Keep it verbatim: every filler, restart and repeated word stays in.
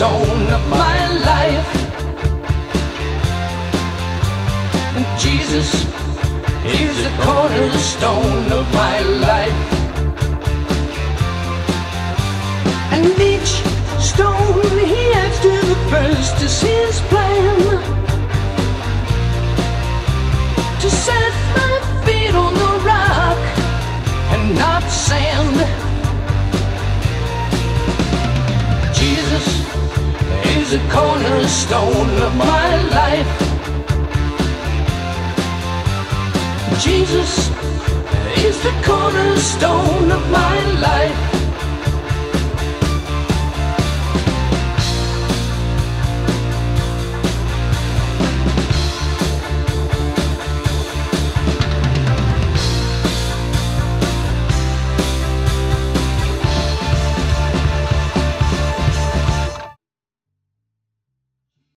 cornerstone of my life. Jesus is the cornerstone of my life. And each stone he adds to the first is his plan, to set my feet on the rock and not sand. Jesus is the cornerstone of my life. Jesus is the cornerstone of my life.